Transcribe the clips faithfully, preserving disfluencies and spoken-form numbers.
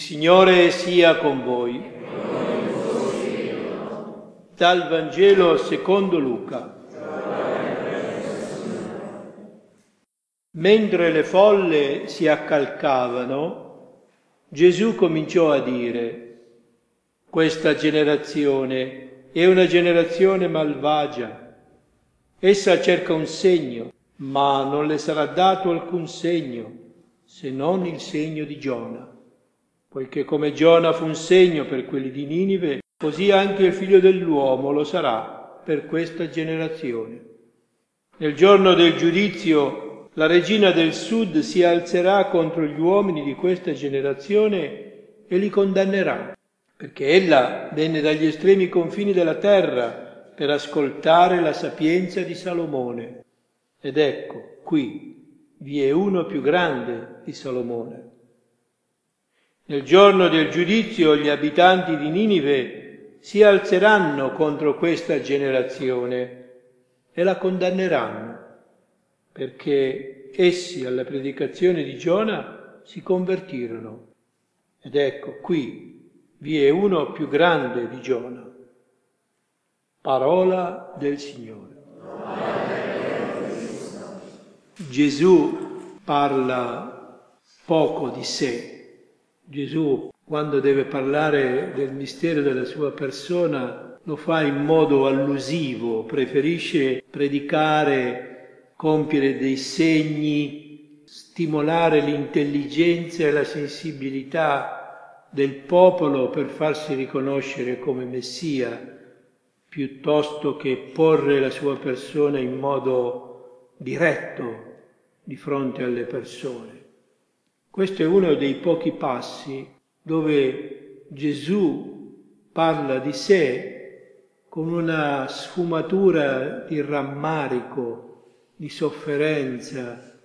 Il Signore sia con voi. Dal Vangelo secondo Luca. Mentre le folle si accalcavano, Gesù cominciò a dire: questa generazione è una generazione malvagia. Essa cerca un segno, ma non le sarà dato alcun segno, se non il segno di Giona. Poiché come Giona fu un segno per quelli di Ninive, così anche il Figlio dell'uomo lo sarà per questa generazione. Nel giorno del giudizio, la regina del sud si alzerà contro gli uomini di questa generazione e li condannerà, perché ella venne dagli estremi confini della terra per ascoltare la sapienza di Salomone. Ed ecco, qui vi è uno più grande di Salomone. Nel giorno del giudizio gli abitanti di Ninive si alzeranno contro questa generazione e la condanneranno, perché essi alla predicazione di Giona si convertirono. Ed ecco, qui vi è uno più grande di Giona. Parola del Signore. Gesù parla poco di sé. Gesù, quando deve parlare del mistero della sua persona, lo fa in modo allusivo, preferisce predicare, compiere dei segni, stimolare l'intelligenza e la sensibilità del popolo per farsi riconoscere come Messia, piuttosto che porre la sua persona in modo diretto di fronte alle persone. Questo è uno dei pochi passi dove Gesù parla di sé con una sfumatura di rammarico, di sofferenza,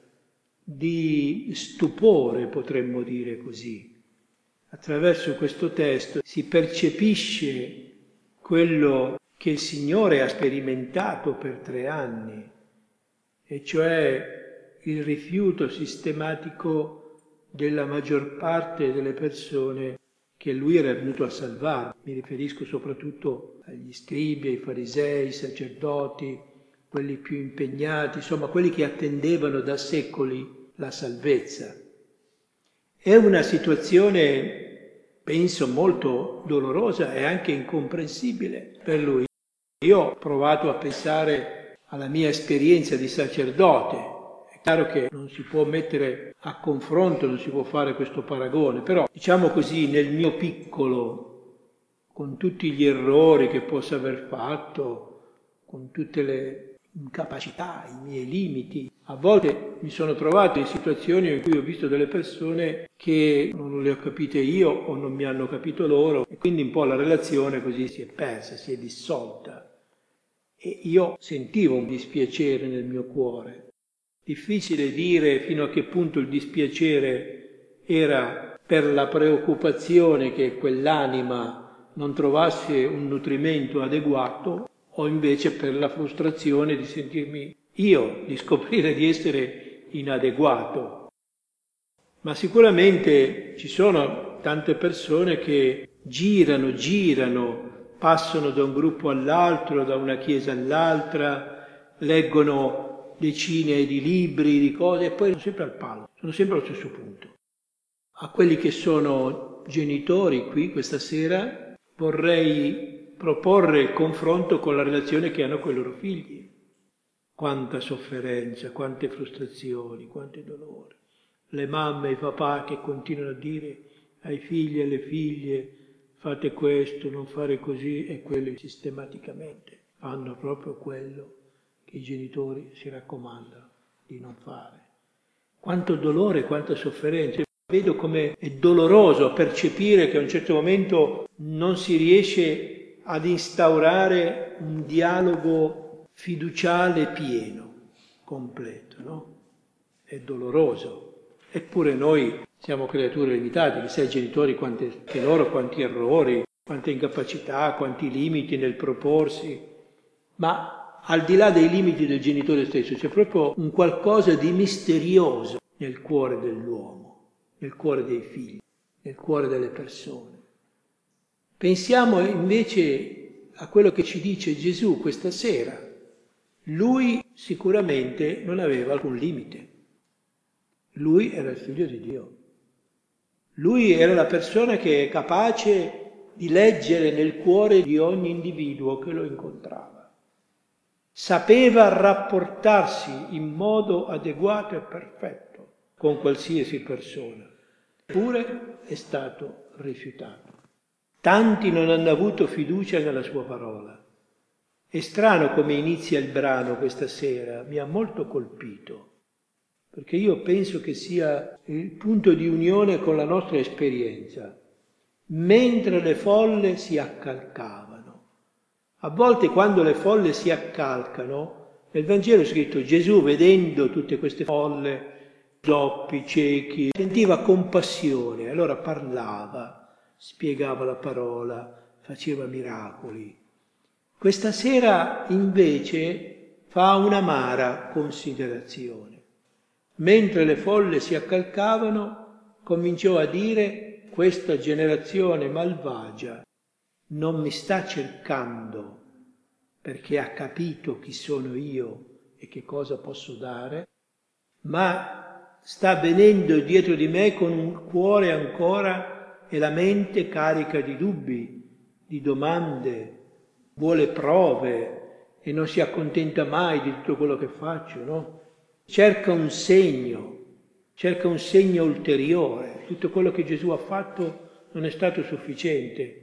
di stupore, potremmo dire così. Attraverso questo testo si percepisce quello che il Signore ha sperimentato per tre anni, e cioè il rifiuto sistematico della maggior parte delle persone che lui era venuto a salvare. Mi riferisco soprattutto agli scribi, ai farisei, ai sacerdoti, quelli più impegnati, insomma quelli che attendevano da secoli la salvezza. È una situazione, penso, molto dolorosa e anche incomprensibile per lui. Io ho provato a pensare alla mia esperienza di sacerdote. È chiaro che non si può mettere a confronto, non si può fare questo paragone, però diciamo così, nel mio piccolo, con tutti gli errori che posso aver fatto, con tutte le incapacità, i miei limiti, a volte mi sono trovato in situazioni in cui ho visto delle persone che non le ho capite io o non mi hanno capito loro, e quindi un po' la relazione così si è persa, si è dissolta. E io sentivo un dispiacere nel mio cuore. Difficile dire fino a che punto il dispiacere era per la preoccupazione che quell'anima non trovasse un nutrimento adeguato, o invece per la frustrazione di sentirmi io, di scoprire di essere inadeguato. Ma sicuramente ci sono tante persone che girano, girano, passano da un gruppo all'altro, da una chiesa all'altra, leggono decine di libri, di cose, e poi sono sempre al palo, sono sempre allo stesso punto. A quelli che sono genitori qui questa sera vorrei proporre il confronto con la relazione che hanno con i loro figli. Quanta sofferenza, quante frustrazioni, quanti dolori. Le mamme e i papà che continuano a dire ai figli e alle figlie: fate questo, non fare così, e quelli sistematicamente fanno proprio quello che i genitori si raccomandano di non fare. Quanto dolore, quanta sofferenza. Vedo come è doloroso percepire che a un certo momento non si riesce ad instaurare un dialogo fiduciale pieno, completo, no? È doloroso. Eppure noi siamo creature limitate, chissà i genitori quante, che loro quanti errori, quante incapacità, quanti limiti nel proporsi, ma al di là dei limiti del genitore stesso c'è proprio un qualcosa di misterioso nel cuore dell'uomo, nel cuore dei figli. nel cuore delle persone. Pensiamo invece a quello che ci dice Gesù questa sera. Lui sicuramente non aveva alcun limite. Lui era il Figlio di Dio. Lui era la persona che è capace di leggere nel cuore di ogni individuo che lo incontrava. Sapeva rapportarsi in modo adeguato e perfetto con qualsiasi persona. Eppure è stato rifiutato. Tanti non hanno avuto fiducia nella sua parola. È strano come inizia il brano questa sera, mi ha molto colpito, perché io penso che sia il punto di unione con la nostra esperienza. Mentre le folle si accalcavano. A volte quando le folle si accalcano, nel Vangelo è scritto Gesù, vedendo tutte queste folle, zoppi, ciechi, sentiva compassione, allora parlava, spiegava la parola, faceva miracoli. Questa sera invece fa un'amara considerazione. Mentre le folle si accalcavano, cominciò a dire: questa generazione malvagia non mi sta cercando perché ha capito chi sono io e che cosa posso dare, ma sta venendo dietro di me con un cuore ancora e la mente carica di dubbi, di domande, vuole prove e non si accontenta mai di tutto quello che faccio, no? Cerca un segno, cerca un segno ulteriore. Tutto quello che Gesù ha fatto non è stato sufficiente.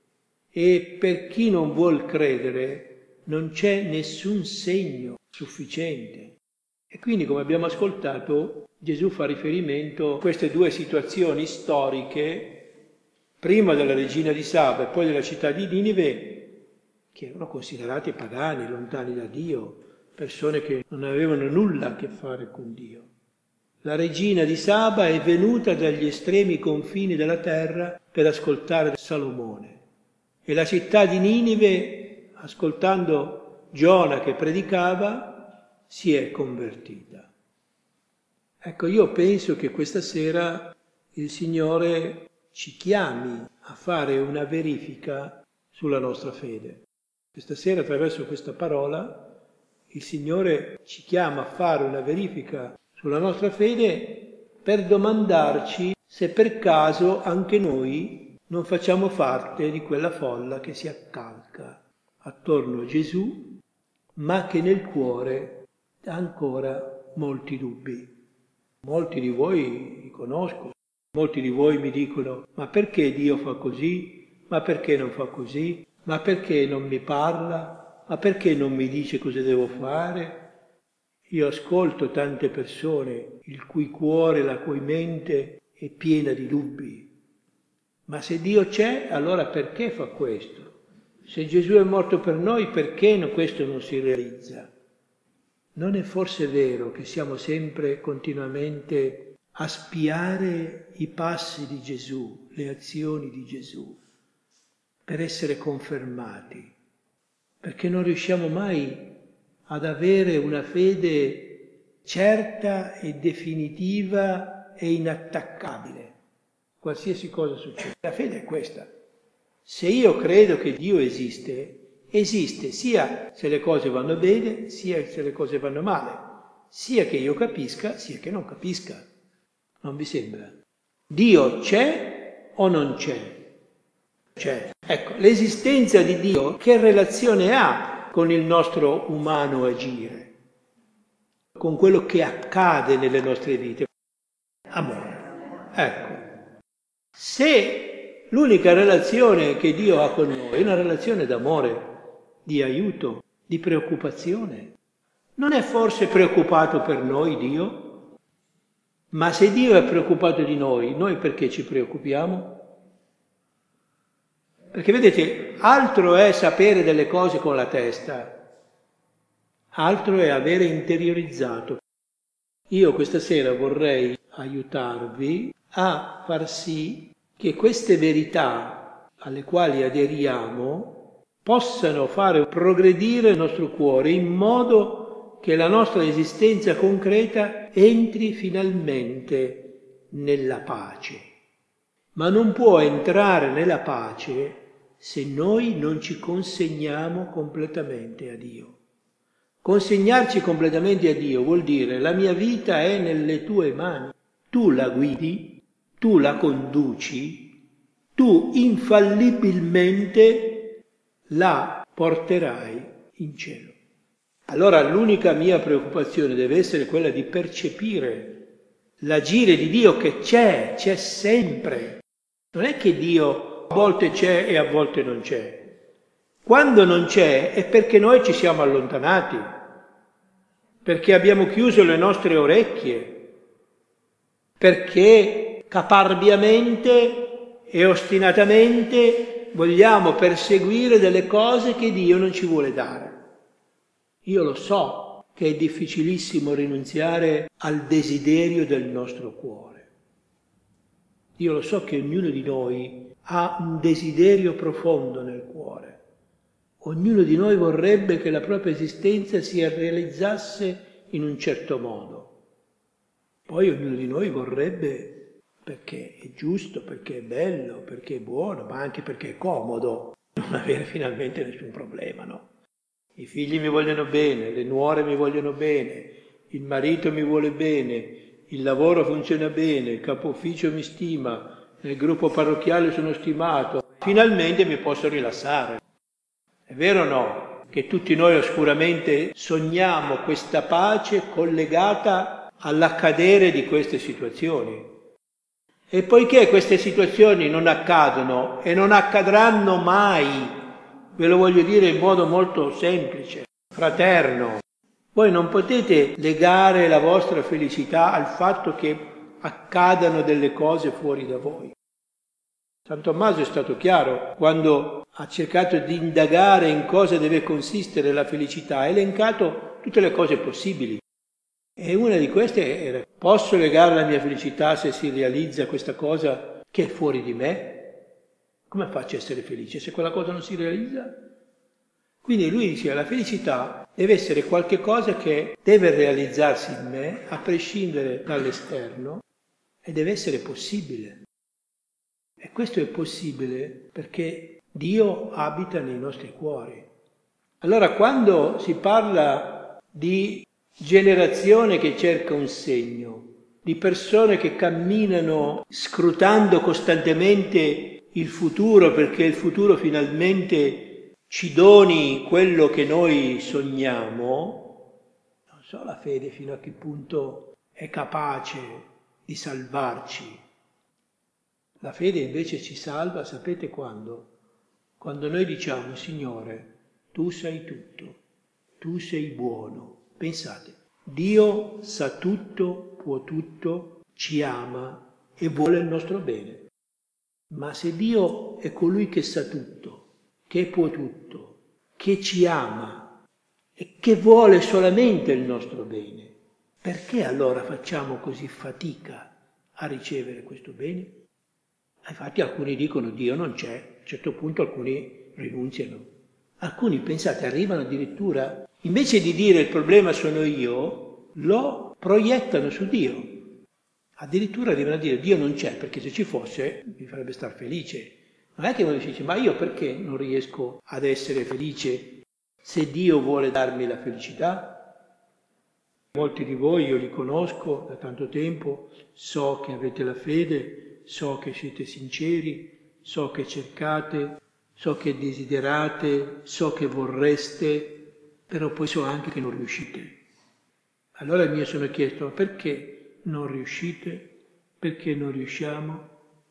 E per chi non vuol credere non c'è nessun segno sufficiente. E quindi, come abbiamo ascoltato, Gesù fa riferimento a queste due situazioni storiche, prima della regina di Saba e poi della città di Ninive, che erano considerati pagani, lontani da Dio, persone che non avevano nulla a che fare con Dio. La regina di Saba è venuta dagli estremi confini della terra per ascoltare Salomone. E la città di Ninive, ascoltando Giona che predicava, si è convertita. Ecco, io penso che questa sera il Signore ci chiami a fare una verifica sulla nostra fede. Questa sera, attraverso questa parola, il Signore ci chiama a fare una verifica sulla nostra fede per domandarci se per caso anche noi non facciamo parte di quella folla che si accalca attorno a Gesù, ma che nel cuore ha ancora molti dubbi. Molti di voi li conosco, molti di voi mi dicono: ma perché Dio fa così? Ma perché non fa così? Ma perché non mi parla? Ma perché non mi dice cosa devo fare? Io ascolto tante persone il cui cuore, la cui mente è piena di dubbi. Ma se Dio c'è, allora perché fa questo? Se Gesù è morto per noi, perché questo non si realizza? Non è forse vero che siamo sempre continuamente a spiare i passi di Gesù, le azioni di Gesù, per essere confermati? Perché non riusciamo mai ad avere una fede certa e definitiva e inattaccabile, qualsiasi cosa succeda. La fede è questa. Se io credo che Dio esiste, esiste sia se le cose vanno bene, sia se le cose vanno male, sia che io capisca, sia che non capisca. Non vi sembra? Dio c'è o non c'è? C'è. Ecco, l'esistenza di Dio che relazione ha con il nostro umano agire, con quello che accade nelle nostre vite? Amore. Ecco, se l'unica relazione che Dio ha con noi è una relazione d'amore, di aiuto, di preoccupazione, non è forse preoccupato per noi Dio? Ma se Dio è preoccupato di noi, noi perché ci preoccupiamo? Perché vedete, altro è sapere delle cose con la testa, altro è avere interiorizzato. Io questa sera vorrei aiutarvi a far sì che queste verità alle quali aderiamo possano fare progredire il nostro cuore in modo che la nostra esistenza concreta entri finalmente nella pace. ma non può entrare nella pace se noi non ci consegniamo completamente a Dio. Consegnarci completamente a Dio vuol dire la mia vita è nelle tue mani, tu la guidi, tu la conduci, tu infallibilmente la porterai in cielo. Allora l'unica mia preoccupazione deve essere quella di percepire l'agire di Dio che c'è, c'è sempre. Non è che Dio a volte c'è e a volte non c'è. Quando non c'è è perché noi ci siamo allontanati, perché abbiamo chiuso le nostre orecchie, perché caparbiamente e ostinatamente vogliamo perseguire delle cose che Dio non ci vuole dare. Io lo so che è difficilissimo rinunziare al desiderio del nostro cuore. Io lo so che ognuno di noi ha un desiderio profondo nel cuore. Ognuno di noi vorrebbe che la propria esistenza si realizzasse in un certo modo. Poi ognuno di noi vorrebbe, perché è giusto, perché è bello, perché è buono, ma anche perché è comodo, non avere finalmente nessun problema, no? I figli mi vogliono bene, le nuore mi vogliono bene, il marito mi vuole bene, il lavoro funziona bene, il capo ufficio mi stima, nel gruppo parrocchiale sono stimato, finalmente mi posso rilassare. È vero o no? Che tutti noi oscuramente sogniamo questa pace collegata all'accadere di queste situazioni. E poiché queste situazioni non accadono e non accadranno mai, ve lo voglio dire in modo molto semplice, fraterno, voi non potete legare la vostra felicità al fatto che accadano delle cose fuori da voi. San Tommaso è stato chiaro quando ha cercato di indagare in cosa deve consistere la felicità, ha elencato tutte le cose possibili. E una di queste era: posso legare la mia felicità se si realizza questa cosa che è fuori di me? Come faccio a essere felice se quella cosa non si realizza? Quindi lui diceva: la felicità deve essere qualche cosa che deve realizzarsi in me, a prescindere dall'esterno, e deve essere possibile. E questo è possibile perché Dio abita nei nostri cuori. Allora, quando si parla di generazione che cerca un segno, di persone che camminano scrutando costantemente il futuro perché il futuro finalmente ci doni quello che noi sogniamo, non so la fede fino a che punto è capace di salvarci. La fede invece ci salva, sapete quando? Quando noi diciamo: Signore, tu sai tutto, tu sei buono. Pensate, Dio sa tutto, può tutto, ci ama e vuole il nostro bene. Ma se Dio è colui che sa tutto, che può tutto, che ci ama e che vuole solamente il nostro bene, perché allora facciamo così fatica a ricevere questo bene? Infatti alcuni dicono: Dio non c'è, a un certo punto alcuni rinunziano. Alcuni, pensate, arrivano addirittura, invece di dire il problema sono io, lo proiettano su Dio. Addirittura arrivano a dire: Dio non c'è, perché se ci fosse mi farebbe star felice. Non è che uno dice: ma io perché non riesco ad essere felice se Dio vuole darmi la felicità? Molti di voi io li conosco da tanto tempo, so che avete la fede, so che siete sinceri, so che cercate, so che desiderate, so che vorreste, però poi so anche che non riuscite. Allora mi sono chiesto: ma perché non riuscite? Perché non riusciamo?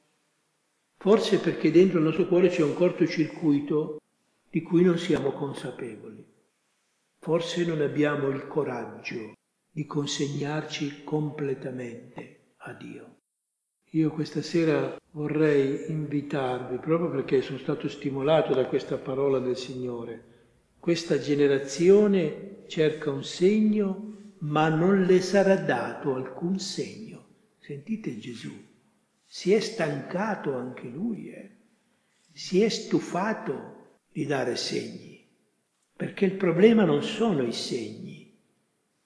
Forse perché dentro il nostro cuore c'è un cortocircuito di cui non siamo consapevoli. Forse non abbiamo il coraggio di consegnarci completamente a Dio. Io questa sera vorrei invitarvi, proprio perché sono stato stimolato da questa parola del Signore. Questa generazione cerca un segno, ma non le sarà dato alcun segno. Sentite Gesù, si è stancato anche Lui, eh? si è stufato di dare segni, perché il problema non sono i segni.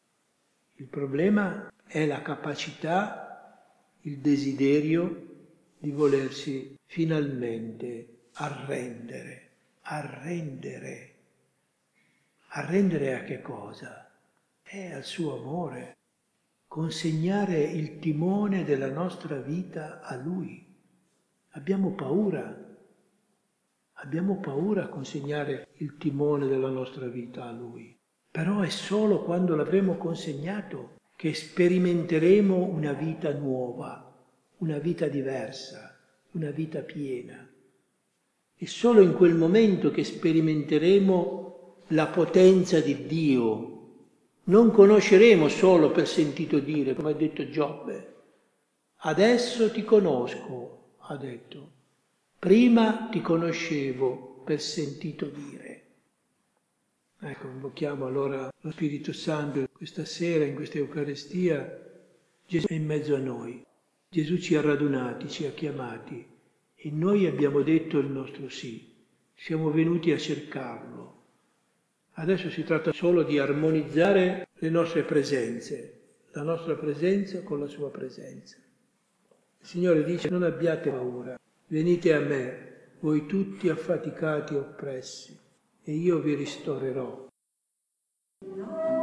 Il problema è la capacità, il desiderio di volersi finalmente arrendere. Arrendere. Arrendere a che cosa? È al suo amore. Consegnare il timone della nostra vita a Lui. Abbiamo paura. Abbiamo paura a consegnare il timone della nostra vita a Lui. Però è solo quando l'avremo consegnato che sperimenteremo una vita nuova, una vita diversa, una vita piena. È solo in quel momento che sperimenteremo la potenza di Dio. Non conosceremo solo per sentito dire, come ha detto Giobbe. Adesso ti conosco, ha detto. Prima ti conoscevo per sentito dire. Ecco, invochiamo allora lo Spirito Santo questa sera, in questa Eucaristia. Gesù è in mezzo a noi. Gesù ci ha radunati, ci ha chiamati e noi abbiamo detto il nostro sì. Siamo venuti a cercarlo. Adesso si tratta solo di armonizzare le nostre presenze, la nostra presenza con la sua presenza. Il Signore dice: non abbiate paura, venite a me, voi tutti affaticati e oppressi, e io vi ristorerò.